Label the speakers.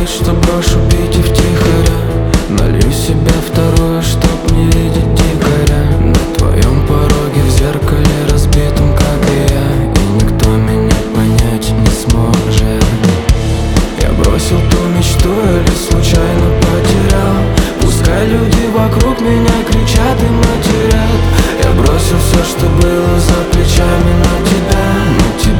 Speaker 1: вид, что брошу пить и втихаря. Налью себе второе, чтоб не видеть дикаря. На твоем пороге в зеркале разбитом, как и я, и никто меня понять не сможет. Я бросил ту мечту или случайно потерял? Пускай люди вокруг меня кричат и матерят. Я бросил все, что было за плечами, но тебя